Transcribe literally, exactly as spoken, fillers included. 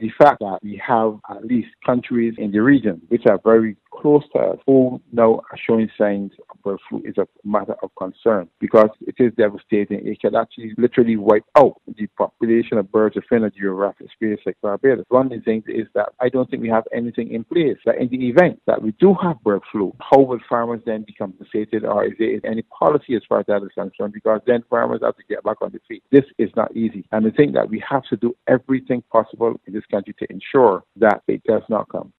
the fact that we have at least countries in the region which are very close to us who now are showing signs of bird flu is a matter of concern because it is devastating. It can actually literally wipe out the population of birds within a geographic space like Barbados. One of the things is that I don't think we have anything in place that in the event that we do have bird flu, how will farmers then be compensated, or is there any policy as far as that is concerned? Because then farmers have to get back on their feet. This is not easy. And I think that we have to do everything possible in this country to ensure that it does not come.